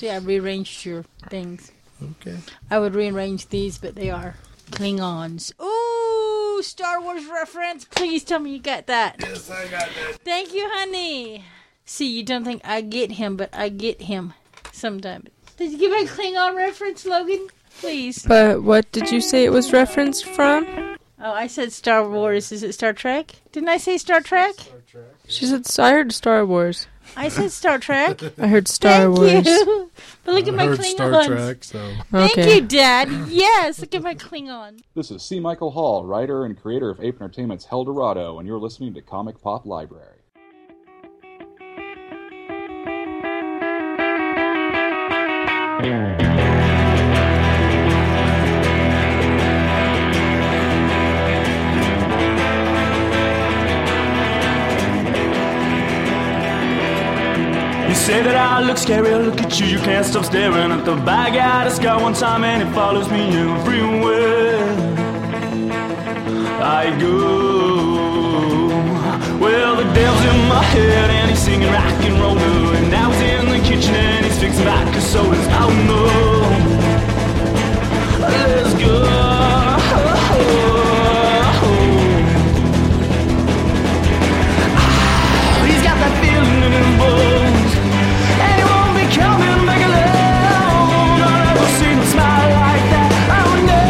See, I rearranged your things. Okay. I would rearrange these, but they are Klingons. Ooh, Star Wars reference. Please tell me you got that. Yes, I got that. Thank you, honey. See, you don't think I get him, but I get him sometimes. Did you give me a Klingon reference, Logan? Please. But what did you say it was referenced from? Oh, I said Star Wars. Is it Star Trek? Didn't I say Star Trek? She said, I heard Star Wars. I said Star Trek. I heard Star Thank Wars. you. But look at my I heard Klingons. Star Trek, so. Thank Okay. you, Dad. Yes, look at my Klingon. This is C. Michael Hall, writer and creator of Ape Entertainment's Heldorado, and you're listening to Comic Pop Library. You say that I look scary, I look at you, you can't stop staring at the bag I just got one time and it follows me everywhere I go. Well, the devil's in my head and he's singing rock and roll, and now he's in the kitchen and he's fixing vodka sodas. Oh no, let's go. He's got that feeling in his bones, and he won't be coming back alone. I've never seen him smile like that. Oh no.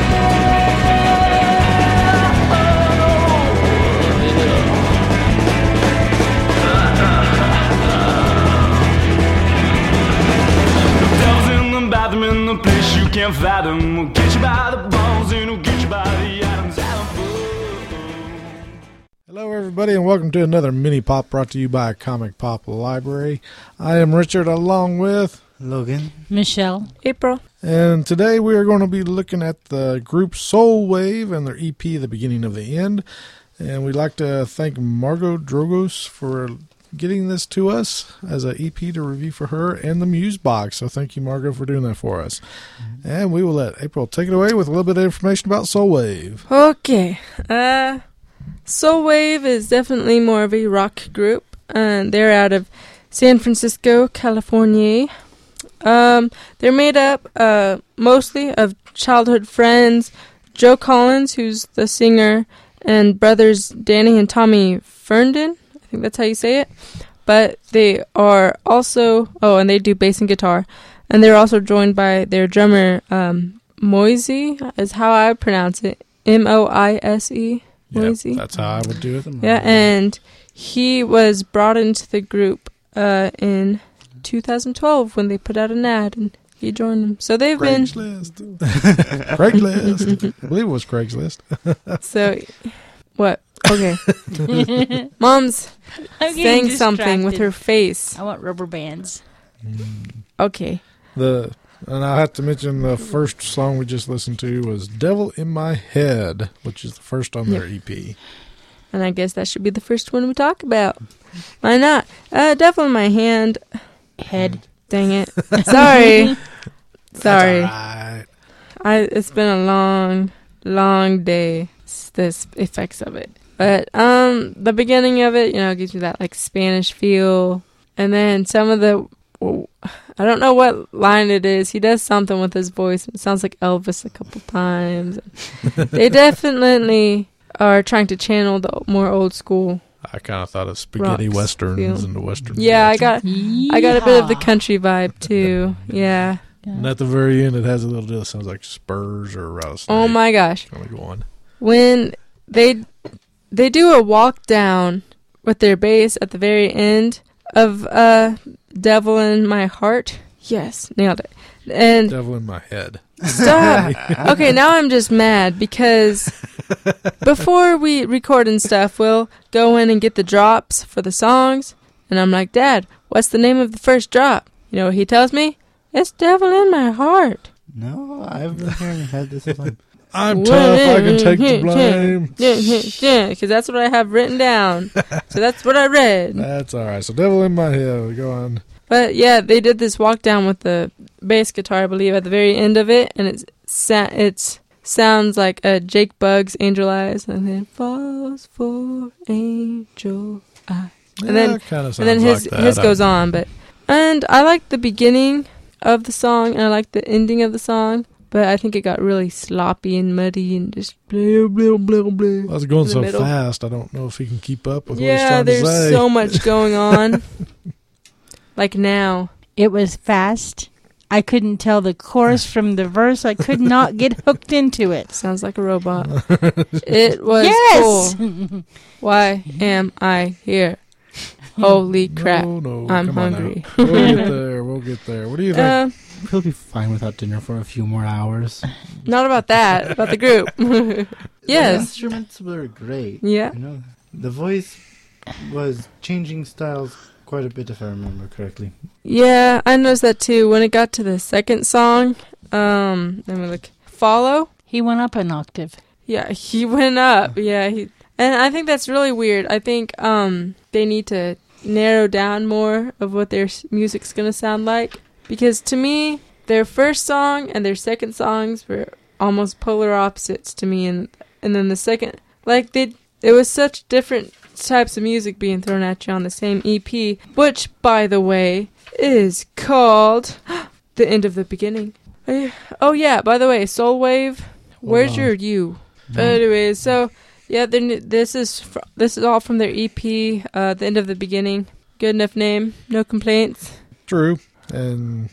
The devil's in the bathroom in the place you can't fathom. We'll get you by the balls and we'll get you by the atoms. Hello, everybody, and welcome to another mini pop brought to you by Comic Pop Library. I am Richard, along with Logan, Michelle. April. and today we are going to be looking at the group Soul Wave and their EP, The Beginning of the End. And we'd like to thank Margot Drogos for getting this to us as an EP to review for her and the Muse box. So thank you, Margot, for doing that for us. And we will let April take it away with a little bit of information about Soul Wave. Okay. Soul Wave is definitely more of a rock group, and they're out of San Francisco, California. They're made up mostly of childhood friends, Joe Collins, who's the singer, and brothers Danny and Tommy Ferndon. I think that's how you say it. But they are also, and they do bass and guitar. And they're also joined by their drummer, Moise, is how I pronounce it, Moise. Moise. Yep, that's how I would do it. Yeah, and he was brought into the group in 2012 when they put out an ad, and he joined them. So they've Craigslist. Craigslist. I believe it was Craigslist. So, what? Okay. Mom's I'm getting saying something distracted. with her face. I want rubber bands. Okay. And I have to mention the first song we just listened to was Devil in My Head, which is the first on their EP. And I guess that should be the first one we talk about. Why not? Devil in My Head. Dang it. Sorry. Sorry. Right. It's been a long, long day. This effects of it. But the beginning of it, gives me that like Spanish feel. And then some of the, I don't know what line it is. He does something with his voice. It sounds like Elvis a couple times. They definitely are trying to channel the more old school. I kind of thought of spaghetti Rocks westerns feel. and the western. Yeah, I got a bit of the Yeehaw. country vibe too. Yeah. And at the very end, it has a little deal that sounds like Spurs or Rattlesnake. Oh my gosh. Kind of go on. When they do a walk down with their bass at the very end of Devil in My Heart. Yes, nailed it. And Devil in My Head. stop. Okay, now I'm just mad because before we record and stuff, we'll go in and get the drops for the songs. And I'm like, Dad, what's the name of the first drop? You know what he tells me? It's Devil in My Heart. no, I've been hearing had this whole time. I'm tough. I can take the blame. Yeah, because that's what I have written down. So that's what I read. That's all right. So Devil in My Head. Go on. But yeah, they did this walk down with the bass guitar, I believe, at the very end of it, and it sounds like Jake Bugg's Angel Eyes, and then falls for Angel Eyes, and then kind of his goes on. And I like the beginning of the song, and I like the ending of the song. But I think it got really sloppy and muddy and just blah, blah, blah, blah. I was going in the so middle. fast, I don't know if he can keep up with what he's Yeah, trying to there's say. so much going on. Like now. It was fast. I couldn't tell the chorus from the verse. I could not get hooked into it. Sounds like a robot. It was Yes! cool. Why am I here? Holy crap. No, I'm come on now. hungry. We'll get there. What do you think? We'll be fine without dinner for a few more hours. Not about that, about the group. The Yes. instruments were great. Yeah. You know, the voice was changing styles quite a bit, if I remember correctly. Yeah, I noticed that too. When it got to the second song, let me look. Follow? He went up an octave. Yeah, he went up. Yeah, and I think that's really weird. I think they need to narrow down more of what their music's going to sound like. Because to me, their first song and their second songs were almost polar opposites to me. And then the second, like, it was such different types of music being thrown at you on the same EP, which, by the way, is called The End of the Beginning. Oh, yeah, by the way, Soul Wave, where's your you? Anyways, so, yeah, this is all from their EP, The End of the Beginning. Good enough name, no complaints. True. And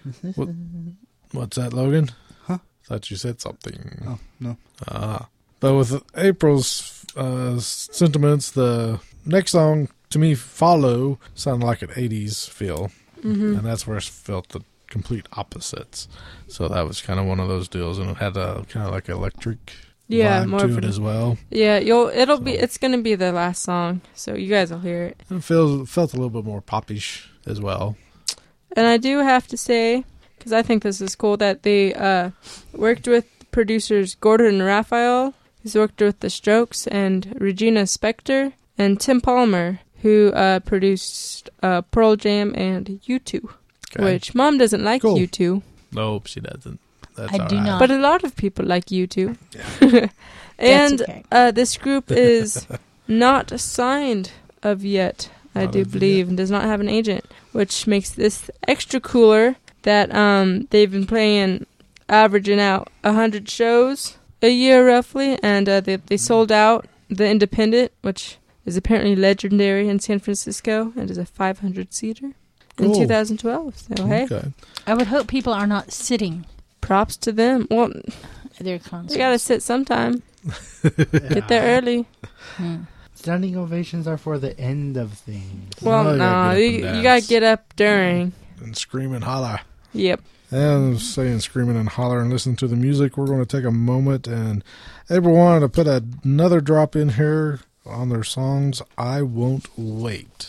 what's that, Logan? Huh? Thought you said something. Oh, no. But with April's sentiments, the next song, to me, Follow, sounded like an 80s feel. Mm-hmm. And that's where I felt the complete opposites. So that was kind of one of those deals. And it had a kind of like electric vibe to it as well. Yeah, it's gonna be the last song, so you guys will hear it. It felt a little bit more popish as well. And I do have to say, because I think this is cool, that they worked with producers Gordon Raphael, who's worked with The Strokes, and Regina Spektor, and Tim Palmer, who produced Pearl Jam and U2, Okay. which Mom doesn't like Cool. U2, Nope, she doesn't. That's I do all right. not. but a lot of people like U2. That's And okay. this group is not signed of yet, I Not do of believe, and does not have an agent, which makes this extra cooler that they've been playing, averaging out 100 shows a year roughly, and they sold out the Independent, which is apparently legendary in San Francisco, and is a 500-seater in Cool. 2012. So hey, Okay. I would hope people are not sitting props to them. Well, at their concerts. they gotta sit sometime. Get there early. Hmm. Standing ovations are for the end of things. Well, Oh, you gotta no, get up and you dance. gotta get up during. And scream and holler. Yep. And saying screaming and holler and listen to the music, we're going to take a moment, and April wanted to put another drop in here on their songs, I Won't Wait.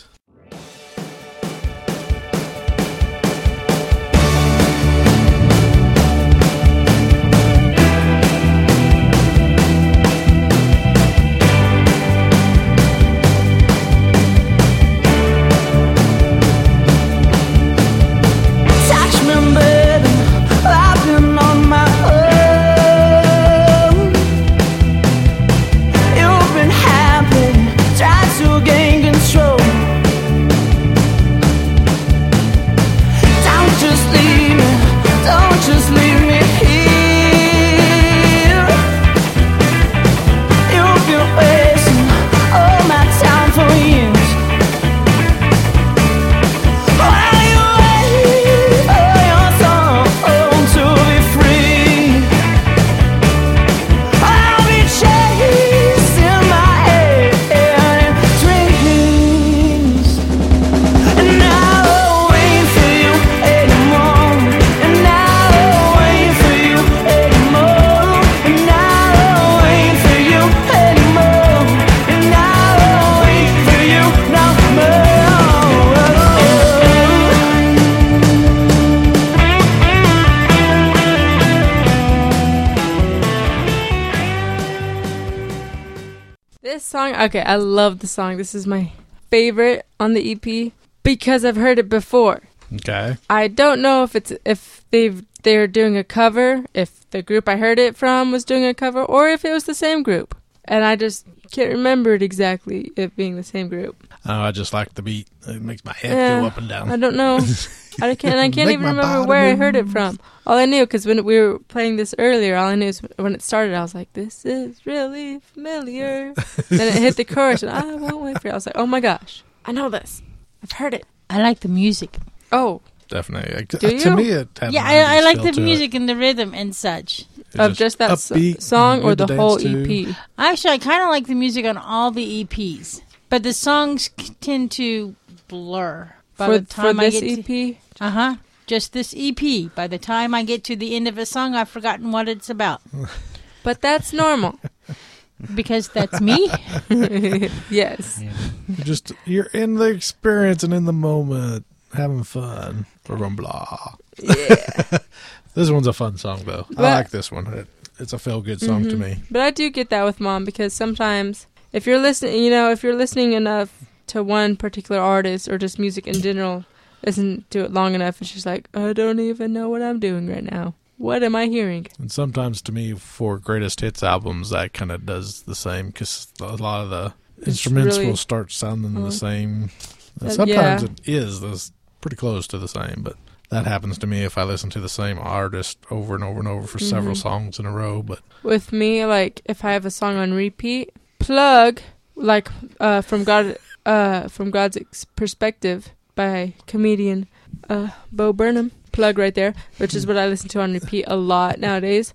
Touch me, baby. I've been on my own. You've been happy, tried to gain control. Don't just leave me, don't just leave me here. You've been wasting all my time for years. While you wait for your soul to be free, I'll be chasing my head in dreams. And I won't wait for you anymore. And I won't wait for you anymore. And I won't wait for you anymore. And I won't wait for you no more. This song, okay, I love the song. This is my favorite on the EP because I've heard it before. Okay. I don't know if they're doing a cover, if the group I heard it from was doing a cover, or if it was the same group. and I just can't remember it exactly, it being the same group. Oh, I just like the beat. It makes my head Yeah, go up and down. I don't know. I can't Make even my remember body where I move. heard it from. All I knew, because when we were playing this earlier, all I knew is when it started, I was like, this is really familiar. Then it hit the chorus, and I won't wait for it. I was like, oh my gosh, I know this. I've heard it. I like the music. Oh, Definitely. Do To you? me, it had Yeah, 90s I like feel the to it. music and the rhythm and such. It's of just that upbeat, song or good the to whole dance to. EP? Actually, I kind of like the music on all the EPs, but the songs tend to blur by the For time I this get EP? to just this EP. By the time I get to the end of a song, I've forgotten what it's about But that's normal. because that's me. Yes. You're in the experience and in the moment, having fun. Blah, blah, blah. Yeah. This one's a fun song, though. I But- like this one. It's a feel-good song to me. But I do get that with Mom, because sometimes if you're listening enough to one particular artist or just music in general, listen to it long enough, it's just like, I don't even know what I'm doing right now. What am I hearing? And sometimes, to me, for greatest hits albums, that kind of does the same, because a lot of the instruments really- will start sounding the same. And yeah. sometimes it is pretty close to the same, but that happens to me if I listen to the same artist over and over and over for several songs in a row. But With me, like, if I have a song on repeat, plug, like, from God's Perspective by comedian Bo Burnham. Plug right there, which is what I listen to on repeat a lot nowadays.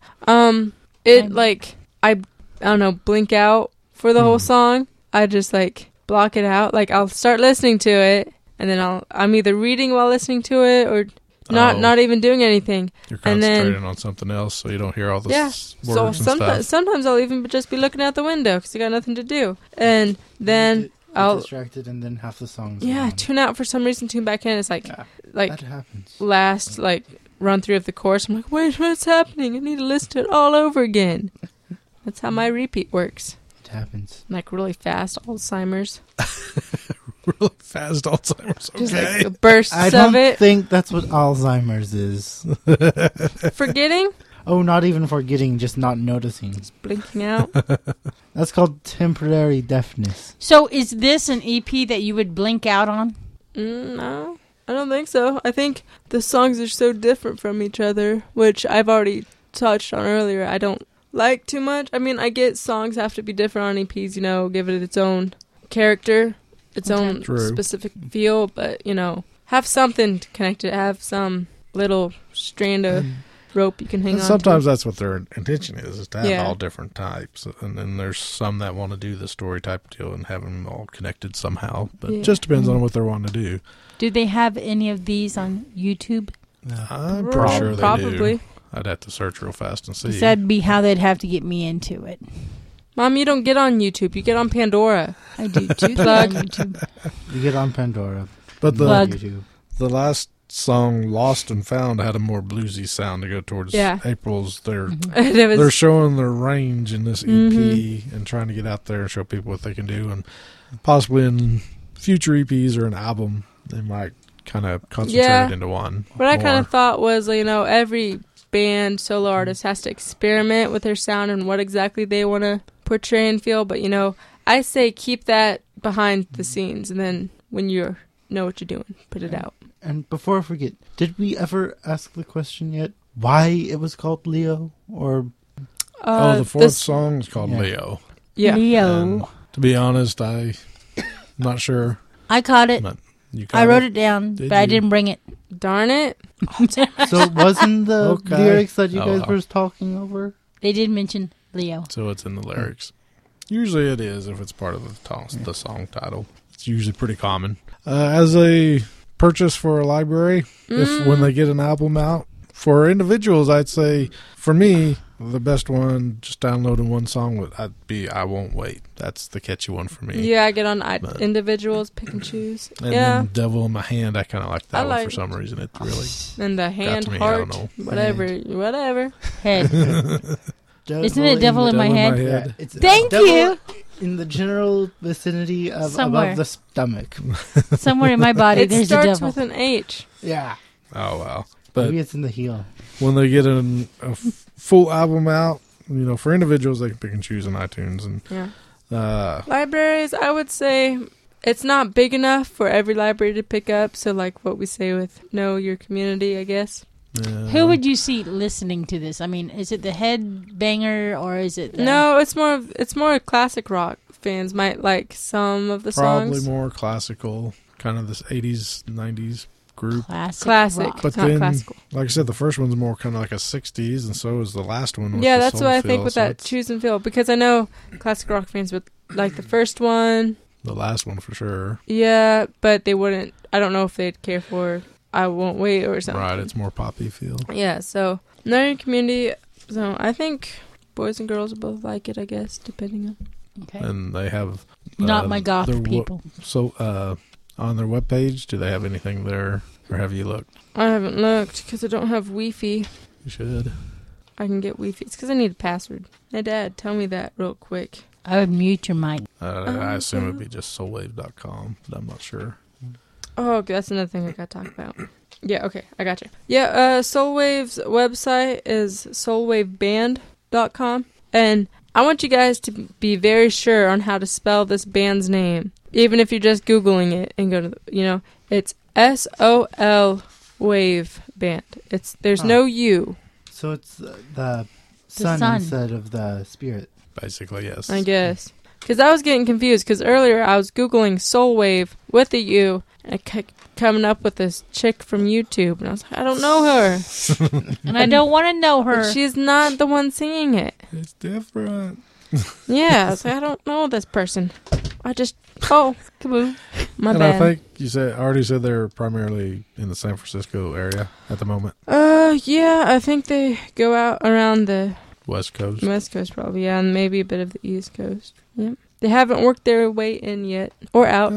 Like, I don't know, blink out for the whole song. I just, like, block it out. Like, I'll start listening to it, and then I'm either reading while listening to it or not even doing anything. you're And then- concentrating on something else, so you don't hear all the Yeah. words So and stuff. sometimes I'll even just be looking out the window because I got nothing to do, and then I'll distracted, and then half the songs. tune out for some reason, tune back in. It's like that happens. last run through of the course. I'm like, wait, what's happening? I need to listen to it all over again. That's how my repeat works. It happens. Like really fast Alzheimer's, Really fast Alzheimer's. just Okay. like bursts I of don't it. think that's what Alzheimer's is. Forgetting, Oh, not even forgetting, just not noticing. blinking out. That's called temporary deafness. So is this an EP that you would blink out on? No, I don't think so. I think the songs are so different from each other, which I've already touched on earlier. I don't like too much. I mean, I get songs have to be different on EPs, give it its own character, its own True. specific feel, but, have something to connect it, have some little strand of rope you can hang And on sometimes to. that's what their intention is to have Yeah. all different types. And then there's some that want to do the story type deal and have them all connected somehow. But Yeah. it just depends on what they're wanting to do. Do they have any of these on YouTube? I'm pretty sure they Probably. do. I'd have to search real fast and see. 'Cause that'd be how they'd have to get me into it. Mom, you don't get on YouTube. You get on Pandora. I do too. Plug. on YouTube. You get on Pandora. But the Plug. YouTube. the last song, Lost and Found, had a more bluesy sound to go towards Yeah. April's. They're And it was, they're showing their range in this EP Mhm. and trying to get out there and show people what they can do. And possibly in future EPs or an album, they might kind of concentrate Yeah. it into one. what I kind more. of thought was, every band, solo artist has to experiment with their sound and what exactly they want to portray and feel. But, I say keep that behind the scenes, and then when you know what you're doing, put it out. And before I forget, did we ever ask the question yet? Why it was called Leo? Or the fourth song is called Yeah. Leo. Yeah. Leo. And to be honest, I'm not sure. I caught it. But you I wrote it down, Did but I you? didn't bring it. Darn it. so it wasn't the Okay. lyrics that you Oh, guys well. were talking over? They did mention Leo. So it's in the lyrics. Usually it is if it's part of the song title. It's usually pretty common. As a purchase for a library, if when they get an album out, for individuals, I'd say, for me, the best one, just downloading one song, would be I Won't Wait. That's the catchy one for me. Yeah, I get on But- individuals, pick and choose. And yeah. then Devil in My Hand, I kind of like that I one like for some reason. It really And the hand, to me, I heart, don't know. whatever. Head. Isn't it Devil in My Head? Yeah, it's Thank devil you. In the general vicinity of Somewhere. above the stomach. Somewhere in my body, It there's a starts devil. with an H. Yeah. Oh, wow. But Maybe it's in the heel. when they get a full album out, for individuals, they can pick and choose on iTunes. And Yeah. Libraries, I would say it's not big enough for every library to pick up. So like what we say with know your community, I guess. Who would you see listening to this? I mean, is it the headbanger or is it the... No, it's more classic rock fans might like some of the probably songs. more classical, kind of this 80s, 90s group. Classic, rock. But not then, classical. like I said, the first one's more kind of like a 60s, and so is the last one. With Yeah, the that's soul what I feel, think with so that it's choose and feel, because I know classic rock fans would like the first one. the last one for sure. Yeah, but they wouldn't. I don't know if they'd care for I Won't Wait or something. Right, it's more poppy feel. Yeah, so know your community. So I think boys and girls will both like it, I guess, depending on. Okay. And they have Not my goth their people. So on their webpage, do they have anything there, or have you looked? I haven't looked because I don't have Wi-Fi. You should. I can get Wi-Fi. It's because I need a password. Hey, Dad, tell me that real quick. I would mute your mic. I assume it'd be just soulwave.com, but I'm not sure. Oh, okay, that's another thing I got to talk about. Yeah, okay, I got you. Yeah, Soulwave's website is soulwaveband.com, and I want you guys to be very sure on how to spell this band's name, even if you're just Googling it and go to, it's SOL Wave Band. There's no U. So it's the sun sun. instead of the spirit. Basically, yes. I guess. Because I was getting confused, because earlier I was Googling Soul Wave with a U, and I kept coming up with this chick from YouTube, and I was like, I don't know her. And I don't want to know her. But she's not the one singing it. It's different. Yeah, I was like, I don't know this person. I just, kaboom. My And bad. I think you already said they're primarily in the San Francisco area at the moment. Yeah, I think they go out around the West Coast. West Coast probably, yeah, and maybe a bit of the East Coast. Yep. They haven't worked their way in yet. Or out.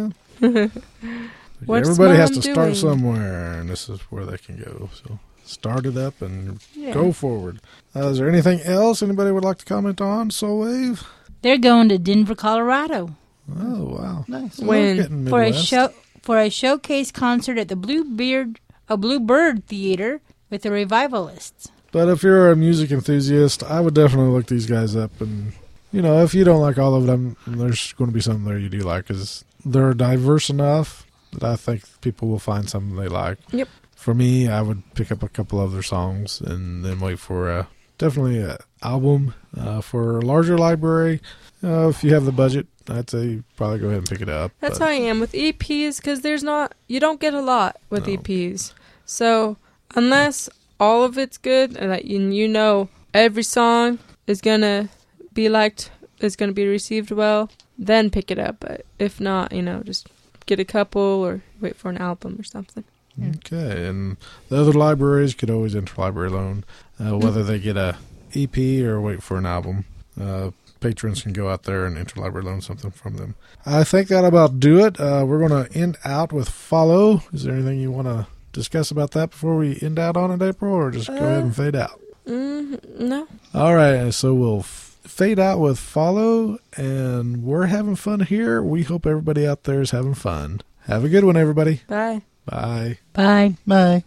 What's Everybody has Mom to start doing? somewhere, and this is where they can go. So start it up and Yeah. go forward. Is there anything else anybody would like to comment on, Soulwave? They're going to Denver, Colorado Oh, wow. Nice. When? Getting for a Midwest. showcase concert at the Bluebird Theater with the Revivalists. But if you're a music enthusiast, I would definitely look these guys up. And, if you don't like all of them, there's going to be something there you do like, because they're diverse enough that I think people will find something they like. Yep. For me, I would pick up a couple of their songs and then wait for definitely an album. For a larger library, if you have the budget, I'd say probably go ahead and pick it up. That's but- how I am with EPs, because you don't get a lot with No. EPs. So unless all of it's good and that every song is gonna be liked, is gonna be received well, then pick it up. But if not, just get a couple or wait for an album or something. Okay, and the other libraries could always interlibrary loan, whether they get a EP or wait for an album. Patrons can go out there and interlibrary loan something from them. I think that'll about do it. We're going to end out with Follow. Is there anything you want to discuss about that before we end out on it, April, or just go ahead and fade out? No. All right, so we'll fade out with Follow, and we're having fun here. We hope everybody out there is having fun. Have a good one, everybody. Bye. Bye. Bye. Bye.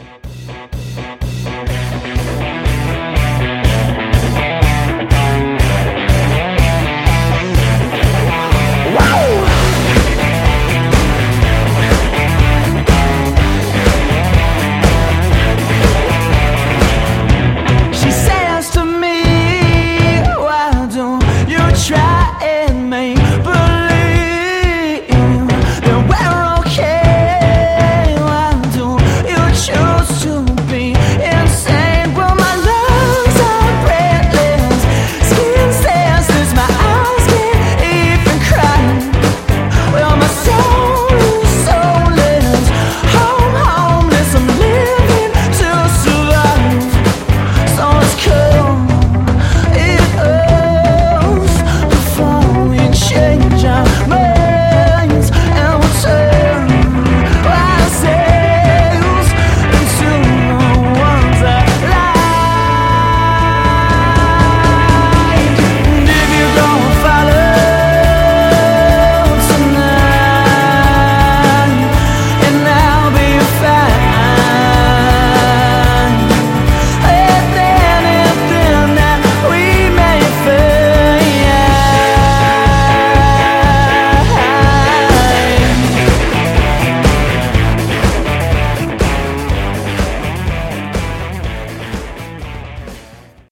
She says to me, why don't you try and make believe that we're okay? Why don't you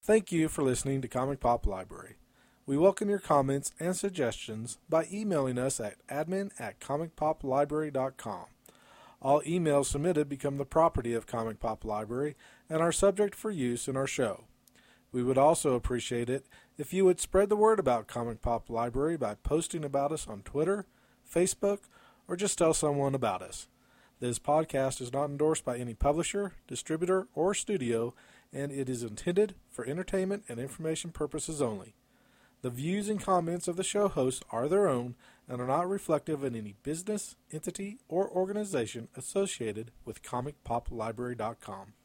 Thank you for listening to Comic Pop Library. We welcome your comments and suggestions by emailing us at admin@comicpoplibrary.com. All emails submitted become the property of Comic Pop Library and are subject for use in our show. We would also appreciate it if you would spread the word about Comic Pop Library by posting about us on Twitter, Facebook, or just tell someone about us. This podcast is not endorsed by any publisher, distributor, or studio, and it is intended for entertainment and information purposes only. The views and comments of the show hosts are their own and are not reflective of any business, entity, or organization associated with ComicPopLibrary.com.